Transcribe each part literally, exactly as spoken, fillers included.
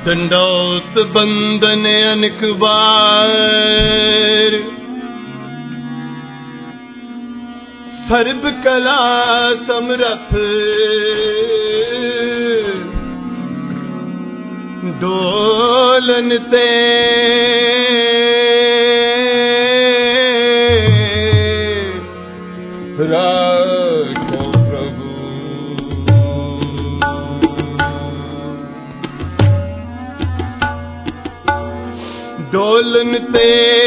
दंडौत बंदन अनक बार, सर्ब कला समरथ डोलन ते राखो प्रभु। डोलन ते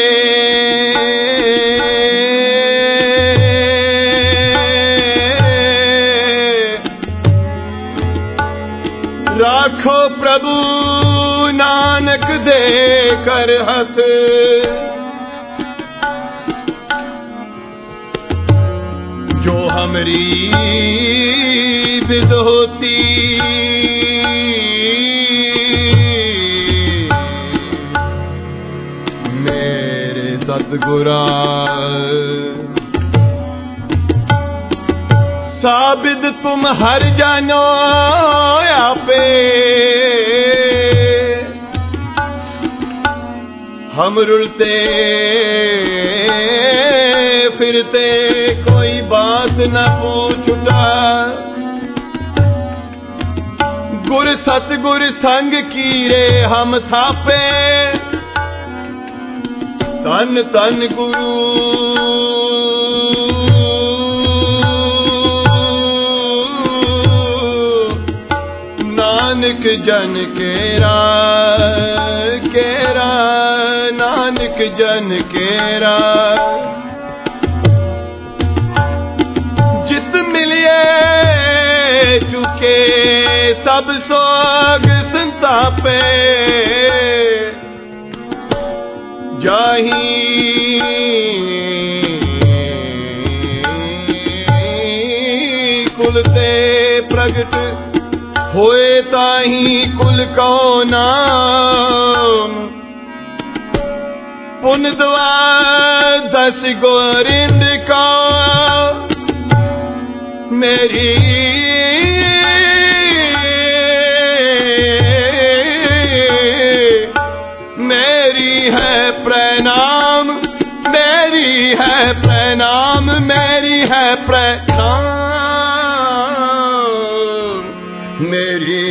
राखो प्रभु, नानक दे कर हथ। जो हमरी विद होती मेरे सतगुरा, साबिद तुम हर जानो आपे। हम रुलते फिरते कोई बात न पूछता, गुर सतगुर संग कीरे हम थापे। तन तन गुरु नानक जन केरा केरा, नानक जन केरा। जित मिलिए चुके सब सोग संतापे, जाही कुल ते प्रगट होए ताही कुल को नाम। पुन दुआ दस गोरिंद का मेरी मेरी है प्रणाम, मेरी है प्रणाम, मेरी है प्रणाम, मेरी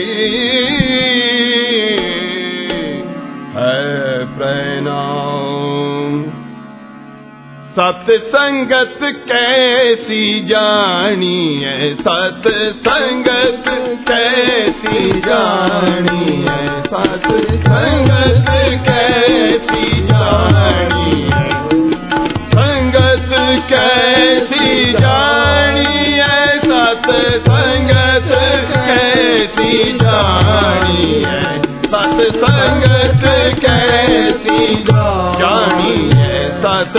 है प्रणाम। सत संगत कैसी जानी है, सत संगत कैसी जानी है, सत संगत कैसी जानी है, संगत कैसी जानी है, सत संगत कैसी जानी है, सत संगत कैसी जानी है, सत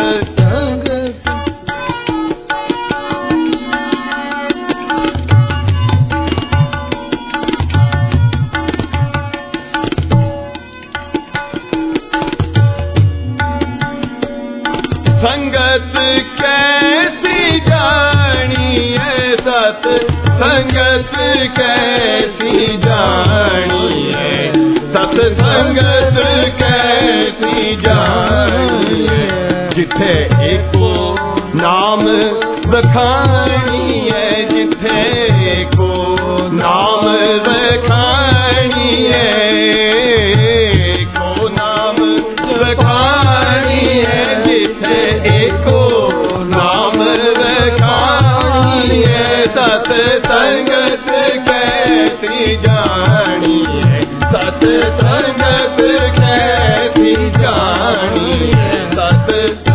संगत कैसी जानी है, सत संगत कैसी जानी है, सत संगत कैसी जानी है। जिथे एको नाम बखानी है, जिथे एको नाम बखानी है, एको नाम बखानी है, जिथे एको नाम बखानी है, सत संगत कैसी जानी है, सत संगत कैसी जानी है, सत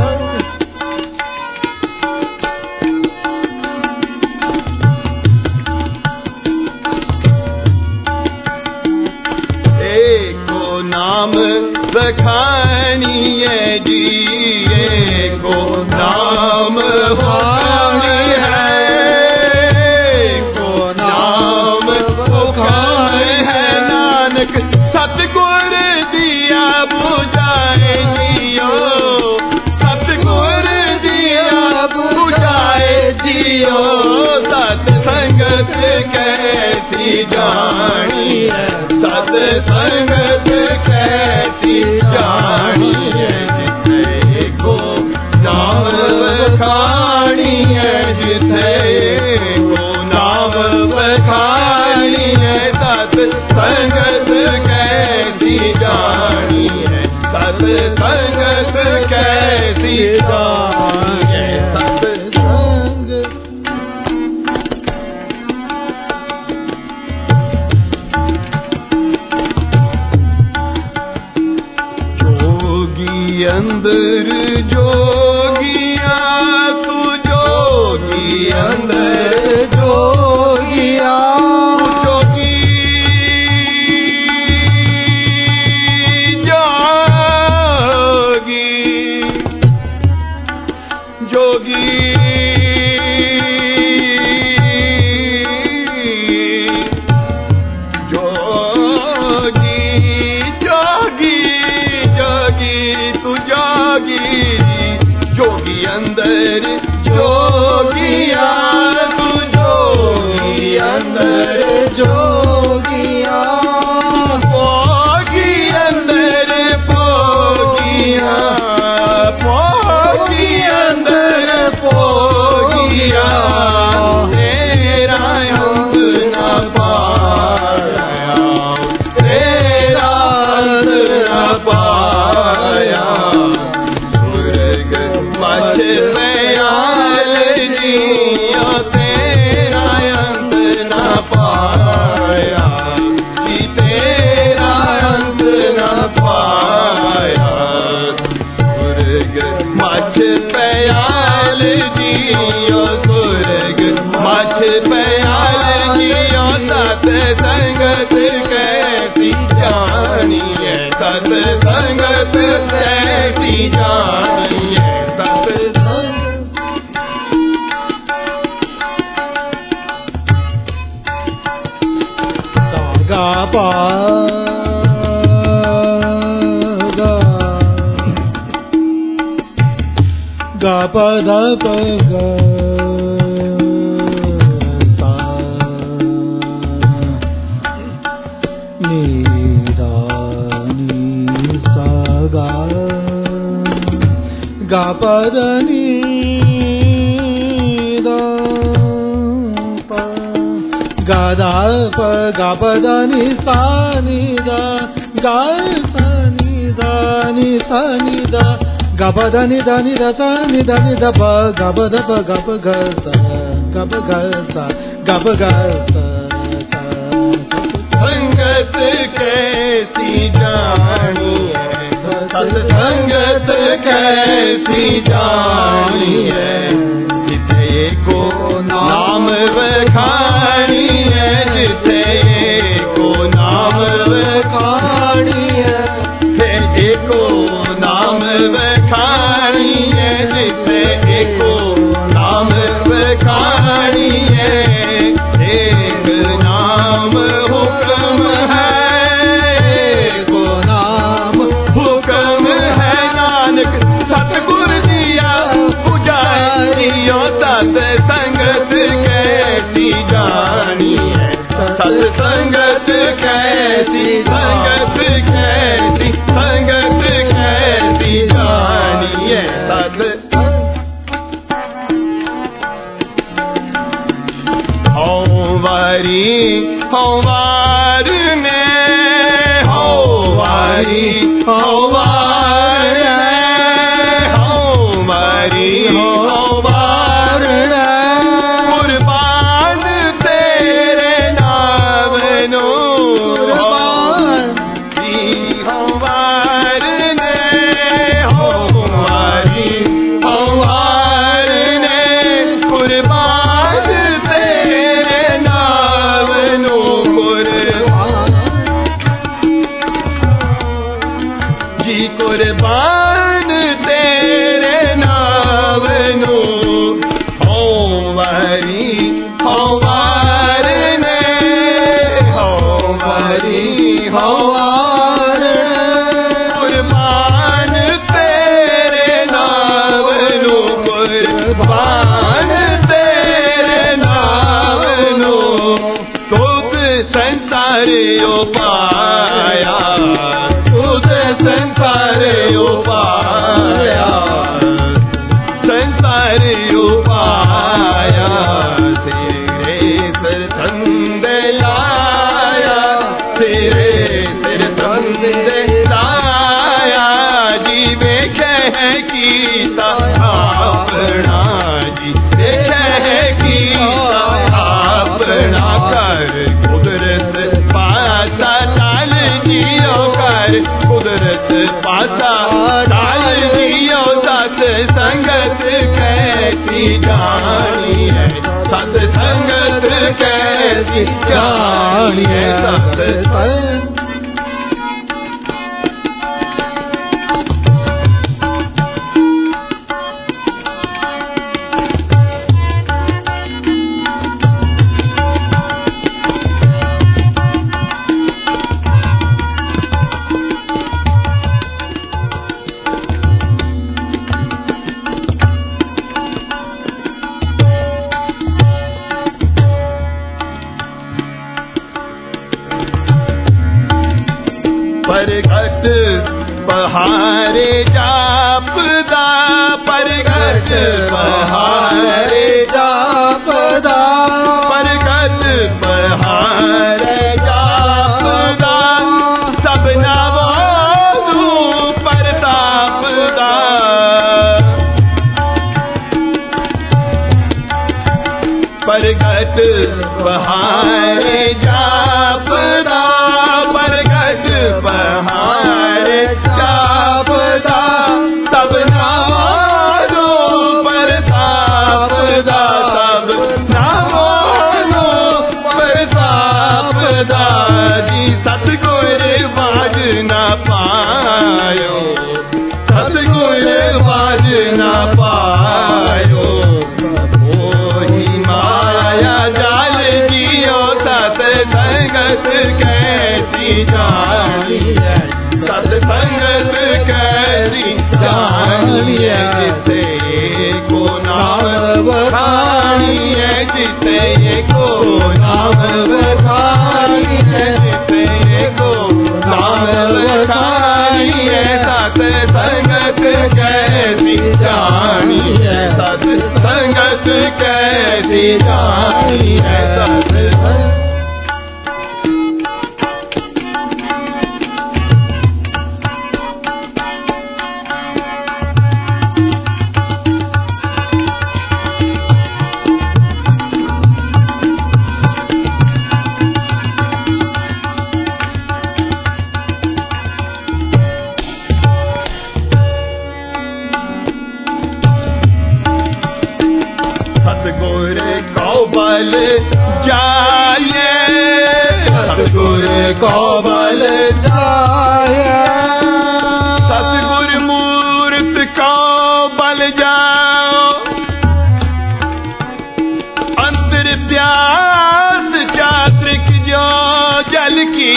एको नाम बखानी है जी, एको नाम बखानी है, एको नाम बखानी है। नानक सतगुर दिया बुझाए जियो, सतगुर दिया बुझाए जियो, सत संगत कैसी जानी है, सत संगत बखानी है जिथे को नाम बखानी है सत संगत कैसी जानी है सत संगत कैसी जानी है सत संग जोगी अंदर जोगिया तू जोगी अंदर जोगिया जोगी जोगी जोगी जोगी जोगी जोगी तू जोगी जोगी अंदर जोगिया तू जोगी अंदर जोगिया पोगी अंदर पोगिया पोगी अंदर पोगिया तेरा अंत न पाया तेरा अंत न पाया स्वर्ग मच मयाल जिया तेरा अंत न पाया कि तेरा अंत न पाया स्वर्ग मच पयाल जियो स्वर्ग मच पयाल जियो सत संगत कैसी जानी है सत संगत कैसी जानी है सत संग गा पा गा गा प ध प ग सा नि दा नि सा गा गा प ध नि दा प गा दा प गा प ध नि सा नि दा गा सा नि दा नि सा नि दा गा प ध नि दा नि दा सा नि दा नि दा प गा प ध प गा प ग सा गा प ग सा गा प ग सा संगत कैसी जानी है सत संगत कैसी जानी है जिथे को नाम बखानी है जिथे को नाम बखानी है जिथे को नाम बखानी है जिथे को नाम बखानी है एक नाम हुक्म है को नाम हुक्म है नानक सतगुर दिया पुजारियों सत संगत कैसी जानी है सत संगत कैसी संगत कैसी संगत कैसी जानी है सत हो वारी हो वार में हो वारी हो वार में हो वारी हो वार में कुर्बान तेरे नाम नो जी हो वार ने हो वारी हो वार ने कुर्बान तेरे नाम नो कुर्बान जी कुर्बान तेरे नाम नो हो वारी हो वार ने हो वारी हो वार कुर्बान तेरे नाम नो कुर्बान तेरे नाम नो तुझ संसार उपाया तुझ संसार उपाया संसार उपाया जानी है, सत्संगत कैसी जानी है, सत्संग। परगट पहारे जापदा, परगट पहारे जापदा, परगट पहारे जापदा, सब नवाजू परतापदा। परगट पहारे जापदा, परगट पहारे जापदा, सब नवाजो परतापदा, सब नवाजो परतापदा। जी सतगुर बाज न पायो, सतगुर बाज न पायो, माया जाल जियो सतसंगत कैसी जानी है, सतसंगत कैसी जानी है। जिसे को नाम बखानी है, जिसे को नाम बखानी है, जिसे को नाम बखानी है, सतसंगत कैसी जानी है, सतसंगत कैसी जानी है, सतसंग। सतगुर को बल जाए, सतगुर को बल जाए, सतगुर मूर्त को बल जाओ, अंतर प्यास चात्रिक जो जल की,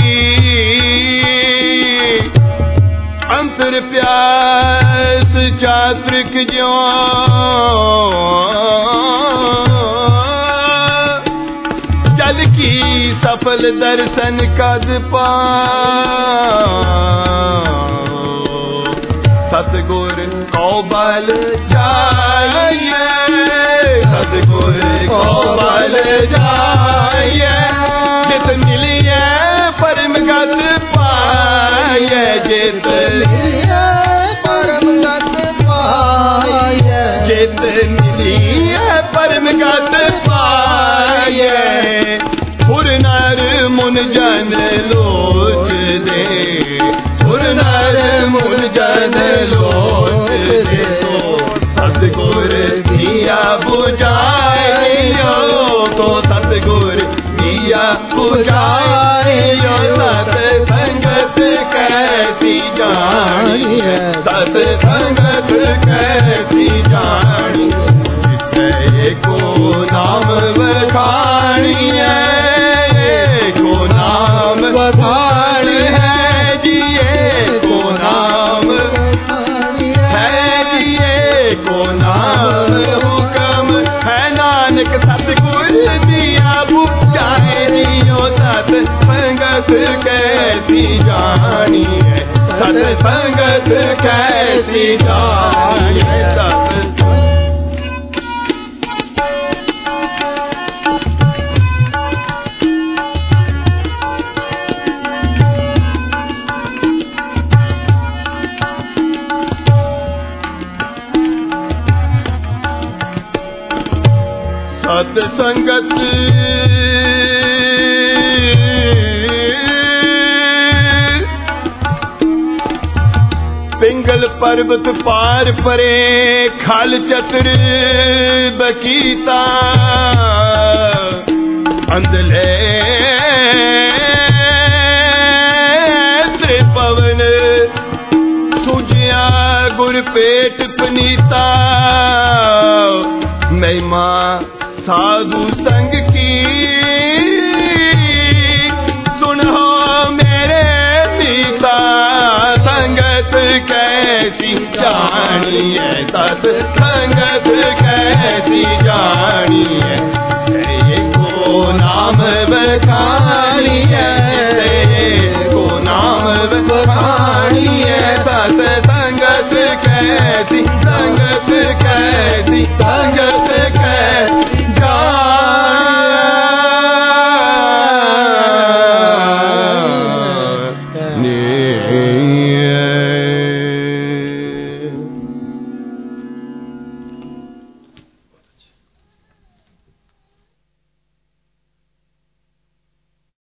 अंतर प्यास चात्रिक जो जल की, सफल दर्शन कद पाओ। सतगुर को बल जाइए, सतगुर को बल जाइए, जित मिलिए परम गत पाइए, जित मिलिए परम गत पाइए, जित मिलिए परम गत पाइए। हुर नर मुन जन लोच दे, हुर नर मुन जन लोच दे, तो सतगुर दिया बुझाइयो, तो सतगुर दिया बुझाइयो। सतसंगत कैसी जानी है, सतसंगत कैसी जानी, जिसे को नाम बखानी है, को नाम बखानी है, जिए को नाम है, जिए को नाम हुक्म है, नानक सतगुर दिया बुझाए दियो। सतसंगत कैसी जानी है, सतसंगत कैसी जानी है, सतसंग। सतसंगत पिंगल हिमाचल पर्वत पार परे खल चतुर बकीता अंधले पवन सुजिया गुर पेट पनीता महिमा साधु संग की सुनो मेरे मीता संगत कैसी जानी है सत संगत कैसी जानी है को नाम बता